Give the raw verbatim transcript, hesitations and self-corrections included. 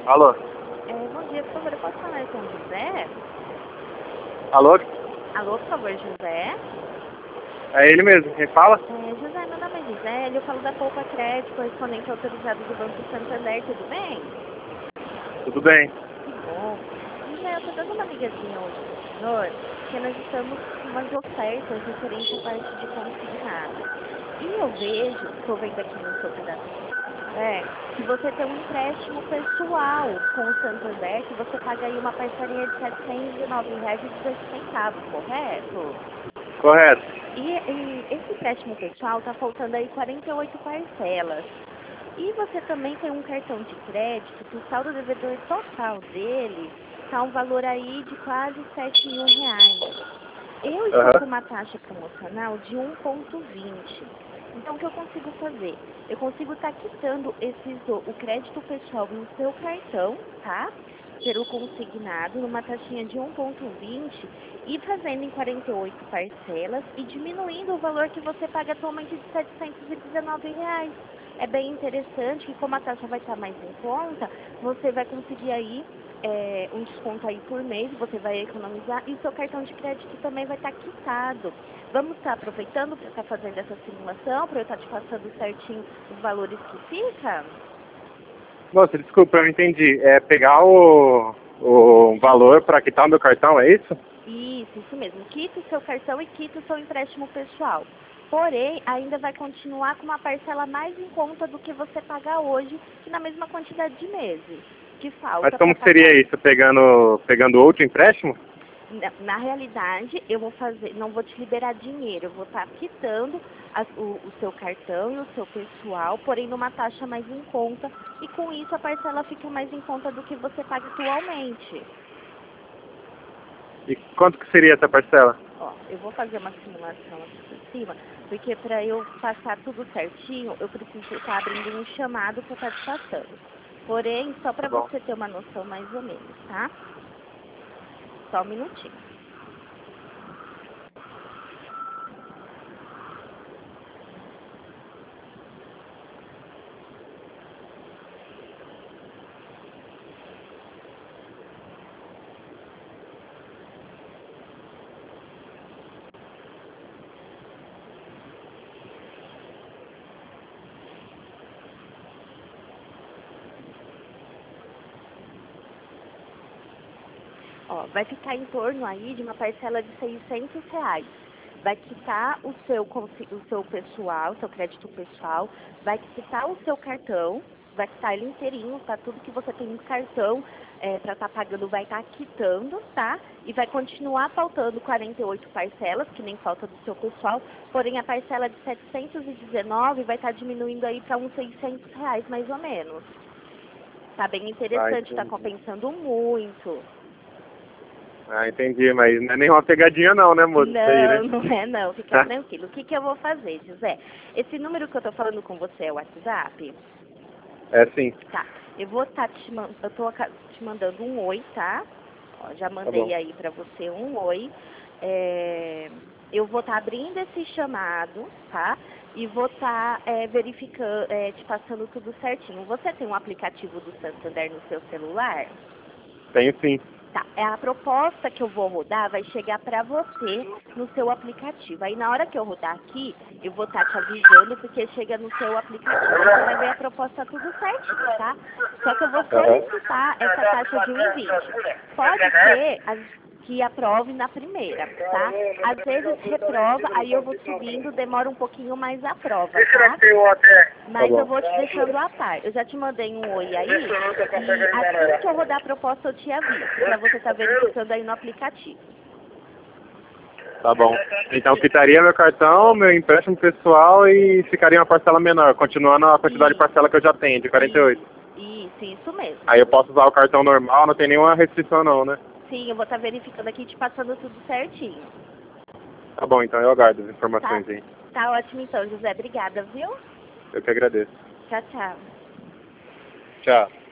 Alô? É, bom dia, por favor, eu posso falar com o José? Alô? Alô, por favor, José? É ele mesmo, quem fala? É, José, meu nome é José, eu falo da Poupa Crédito, correspondente autorizado do Banco Santander, tudo bem? Tudo bem. Que bom. José, eu estou dando uma ligadinha hoje para o senhor, porque nós estamos com umas ofertas referentes à parte de consignado. E eu vejo, estou vendo aqui no seu cadastro do Santander, que você tem um empréstimo pessoal com o Santander, que você paga aí uma parcelinha de setecentos e nove reais e dezoito centavos, correto? Correto. E, e esse empréstimo pessoal está faltando aí quarenta e oito parcelas. E você também tem um cartão de crédito que o saldo devedor total dele está um valor aí de quase sete mil reais. Eu estou com Aham. uma taxa promocional de um vírgula vinte. Então, o que eu consigo fazer? Eu consigo estar quitando esses, o o crédito pessoal no seu cartão, tá? Pelo consignado, numa taxinha de um vírgula vinte e fazendo em quarenta e oito parcelas e diminuindo o valor que você paga atualmente de setecentos e dezenove reais. É bem interessante que como a taxa vai estar mais em conta, você vai conseguir aí é, um desconto aí por mês, você vai economizar e o seu cartão de crédito também vai estar quitado. Vamos estar aproveitando para estar fazendo essa simulação, para eu estar te passando certinho os valores que fica? Moça, desculpa, eu não entendi. É pegar o, o valor para quitar o meu cartão, é isso? Isso, isso mesmo. Quita o seu cartão e quita o seu empréstimo pessoal. Porém, ainda vai continuar com uma parcela mais em conta do que você pagar hoje, que na mesma quantidade de meses que Mas falta para como que pagar. seria isso? Pegando, pegando outro empréstimo? Na, na realidade, eu vou fazer, não vou te liberar dinheiro, eu vou estar quitando as- o, o seu cartão e o seu pessoal, porém numa taxa mais em conta, e com isso a parcela fica mais em conta do que você paga atualmente. E quanto que seria essa parcela? Ó, eu vou fazer uma simulação aqui por cima, porque para eu passar tudo certinho, eu preciso estar abrindo um chamado para estar te passando. Porém, só Tá para bom. você ter uma noção mais ou menos, tá? Só um minutinho. Ó, vai ficar em torno aí de uma parcela de seiscentos reais. Vai quitar o seu, consi- o seu pessoal, seu crédito pessoal, vai quitar o seu cartão, vai quitar ele inteirinho, tá? Tudo que você tem no cartão é, para estar pagando vai estar quitando, tá? E vai continuar faltando quarenta e oito parcelas, que nem falta do seu pessoal, porém a parcela de setecentos e dezenove vai estar diminuindo aí para uns seiscentos reais mais ou menos. Tá bem Ah, interessante, tá entendi. compensando muito. Ah, entendi, mas não é nenhuma pegadinha não, né, moço? Isso aí, Não, né? não é não, fica tranquilo. O que, que eu vou fazer, José? Esse número que eu tô falando com você é o WhatsApp? É sim. Tá. Eu vou estar te, man- eu tô aca- te mandando um oi, tá? Ó, já Tá mandei bom. aí pra você um oi. É, eu vou estar abrindo esse chamado, tá? E vou estar verificando, é, te passando tudo certinho. Você tem um aplicativo do Santander no seu celular? Tenho sim. Tá, é a proposta que eu vou rodar vai chegar para você no seu aplicativo. Aí na hora que eu rodar aqui, eu vou estar te avisando porque chega no seu aplicativo. Você vai ver a proposta tudo certinho, tá? Só que eu vou Aham. solicitar essa taxa de um e vinte. Pode ser as- que aprove na primeira, tá? Às vezes reprova, aí eu vou subindo, demora um pouquinho mais a prova, tá? Tá Mas eu bom. vou te deixando a par. Eu já te mandei um oi aí. E assim que eu rodar a proposta, eu te aviso. Pra você estar verificando aí no aplicativo. Tá bom. Então quitaria meu cartão, meu empréstimo pessoal e ficaria uma parcela menor, continuando a quantidade de Isso, parcela que eu já tenho, de quarenta e oito. isso, isso, isso mesmo. Aí eu posso usar o cartão normal, não tem nenhuma restrição não, né? Sim, eu vou estar verificando aqui e te passando tudo certinho. Tá bom, então eu aguardo as Tá, informações aí. tá ótimo então, José. Obrigada, viu? Eu que agradeço. Tchau, tchau. Tchau.